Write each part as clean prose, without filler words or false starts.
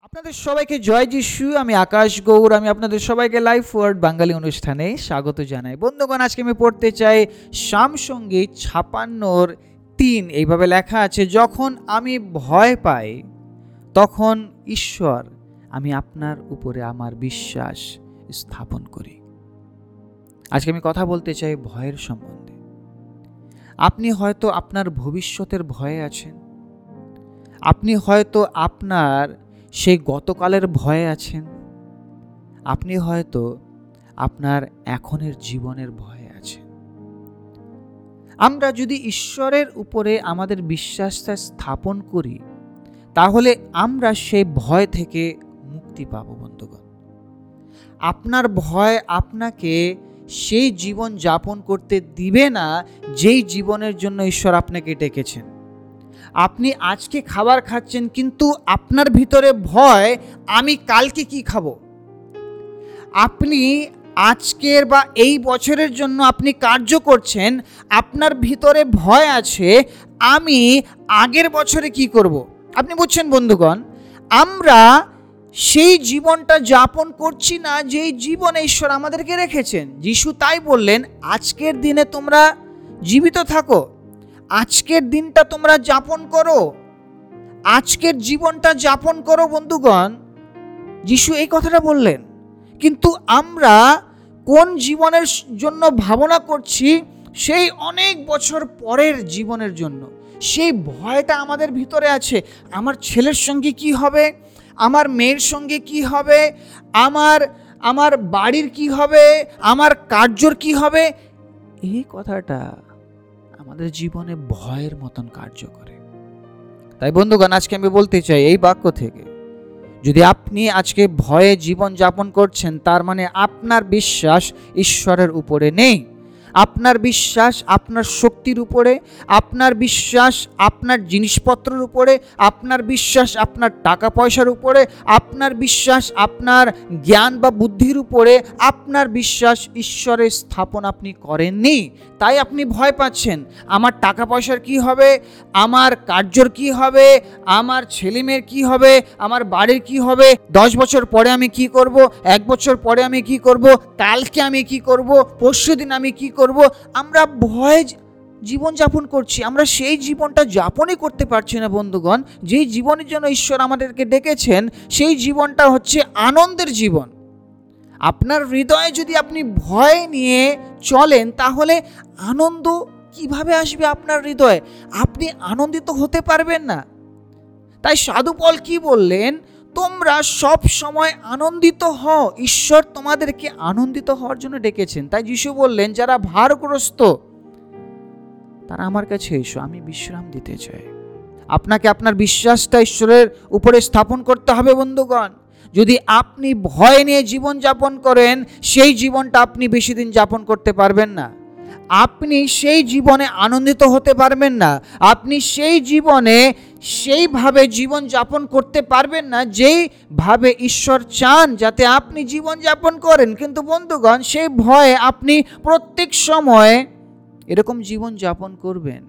আপনাদের সবাইকে জয় যিশু। আমি আকাশ গৌর। আমি আপনাদের সবাইকে লাইফ ওয়ার্ড বাঙালি অনুষ্ঠানে স্বাগত জানাই। বন্ধুগণ, আজকে আমি পড়তে চাই সামসঙ্গীত 56:3। এইভাবে লেখা আছে, যখন আমি ভয় পাই তখন ঈশ্বর, আমি আপনার উপরে আমার বিশ্বাস স্থাপন করি। আজকে আমি কথা বলতে চাই ভয়ের সম্বন্ধে। আপনি হয়তো আপনার ভবিষ্যতের ভয়ে আছেন, আপনি হয়তো আপনার সেই গতকালের ভয়ে আছেন, আপনি হয়তো আপনার এখনের জীবনের ভয়ে আছেন। আমরা যদি ঈশ্বরের উপরে আমাদের বিশ্বাসটা স্থাপন করি, তাহলে আমরা সেই ভয় থেকে মুক্তি পাব। বন্ধুগণ, আপনার ভয় আপনাকে সেই জীবন যাপন করতে দিবে না যেই জীবনের জন্য ঈশ্বর আপনাকে ডেকেছেন। আপনি আজকে খাবার খাচ্ছেন, কিন্তু আপনার ভিতরে ভয়, আমি কালকে কি খাবো। আপনি আজকের বা এই বছরের জন্য আপনি কার্য করছেন, আপনার ভিতরে ভয় আছে, আমি আগের বছরে কি করব। আপনি বুঝছেন বন্ধুগণ, আমরা সেই জীবনটা যাপন করছি না যেই জীবনে ঈশ্বর আমাদেরকে রেখেছেন। যিশু তাই বললেন, আজকের দিনে তোমরা জীবিত থাকো, আজকের দিনটা তোমরা যাপন করো, আজকের জীবনটা যাপন করো। বন্ধুগণ, যিশু এই কথাটা বললেন, কিন্তু আমরা কোন জীবনের জন্য ভাবনা করছি? সেই অনেক বছর পরের জীবনের জন্য। সেই ভয়টা আমাদের ভিতরে আছে। আমার ছেলের সঙ্গে কি হবে, আমার মেয়ের সঙ্গে কি হবে, আমার বাড়ির কি হবে, আমার কার্যর কি হবে। এই কথাটা আমাদের জীবনে ভয়ের মতন কার্য করে। তাই বন্ধুগণ, আজকে আমি বলতে চাই এই বাক্য থেকে, যদি আপনি আজকে ভয়ে জীবন যাপন করছেন, তার মানে আপনার বিশ্বাস ঈশ্বরের উপরে নেই। আপনার বিশ্বাস আপনার শক্তির উপরে, আপনার বিশ্বাস আপনার জিনিসপত্রের উপরে, আপনার বিশ্বাস আপনার টাকা পয়সার উপরে, আপনার বিশ্বাস আপনার জ্ঞান বা বুদ্ধির উপরে, আপনার বিশ্বাস ঈশ্বরের স্থাপন আপনি করেননি। তাই আপনি ভয় পাচ্ছেন। আমার টাকা পয়সার কি হবে, আমার কার্যর কি হবে, আমার ছেলেমেয়ের কি হবে, আমার বাড়ির কি হবে, 10 বছর পরে আমি কি করব, 1 বছর পরে আমি কি করব, কালকে আমি কি করব, পরশুদিন আমি কি করব। আমরা ভয়ে জীবন যাপন করছি, আমরা সেই জীবনটা যাপনই করতে পারছি না। বন্ধুগণ, যেই জীবনের জন্য ঈশ্বর আমাদেরকে ডেকেছেন, সেই জীবনটা হচ্ছে আনন্দের জীবন। আপনার হৃদয়ে যদি আপনি ভয় নিয়ে চলেন, তাহলে আনন্দ কিভাবে আসবে আপনার হৃদয়ে? আপনি আনন্দিত হতে পারবেন না। তাই সাধু পল কি বললেন? তোমরা সব সময় আনন্দিত হও। ঈশ্বর তোমাদেরকে আনন্দিত হওয়ার জন্য ডেকেছেন। তাই যিশু বললেন, যারা ভারগ্রস্ত তারা আমার কাছে এসো, আমি বিশ্রাম দিতে চাই। আপনাকে আপনার বিশ্বাসটা ঈশ্বরের উপরে স্থাপন করতে হবে। বন্ধুগণ, যদি আপনি ভয় নিয়ে জীবন যাপন করেন, সেই জীবনটা আপনি বেশি দিন যাপন করতে পারবেন না। আপনি সেই জীবনে আনন্দিত হতে পারবেন না। আপনি সেই জীবনে সেইভাবে জীবন যাপন করতে পারবেন না যেইভাবে ঈশ্বর চান যাতে আপনি জীবন যাপন করেন। কিন্তু বন্ধুগণ, সেই ভয়ে আপনি প্রত্যেক সময় এরকম জীবন যাপন করবেন,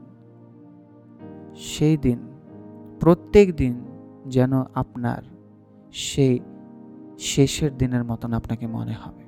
সেই দিন, প্রত্যেক দিন যেন আপনার সেই শেষের দিনের মতন আপনাকে মনে হবে।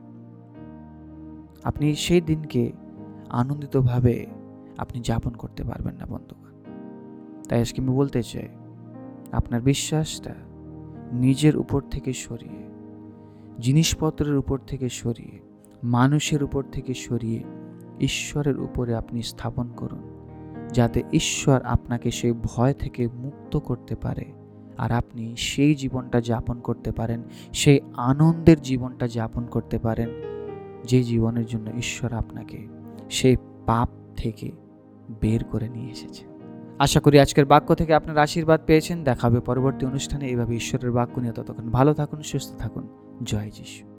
আপনি সেই দিনকে আনন্দিতভাবে আপনি যাপন করতে পারবেন না। বন্ধুগণ, তাই আজকে আমি বলতে চাই, আপনার বিশ্বাসটা নিজের উপর থেকে সরিয়ে, জিনিসপত্রের উপর থেকে সরিয়ে, মানুষের উপর থেকে সরিয়ে ঈশ্বরের উপরে আপনি স্থাপন করুন, যাতে ঈশ্বর আপনাকে সেই ভয় থেকে মুক্ত করতে পারে, আর আপনি সেই জীবনটা যাপন করতে পারেন, সেই আনন্দের জীবনটা যাপন করতে পারেন, যে জীবনের জন্য ঈশ্বর আপনাকে সেই পাপ থেকে বের করে নিয়ে এসেছে। আশা করি আজকের বাক্য থেকে আপনার আশীর্বাদ পেয়েছেন। দেখা হবে পরবর্তী অনুষ্ঠানে এইভাবে ঈশ্বরের বাক্য নিয়ে। ততক্ষণ ভালো থাকুন, সুস্থ থাকুন। জয় যিশু।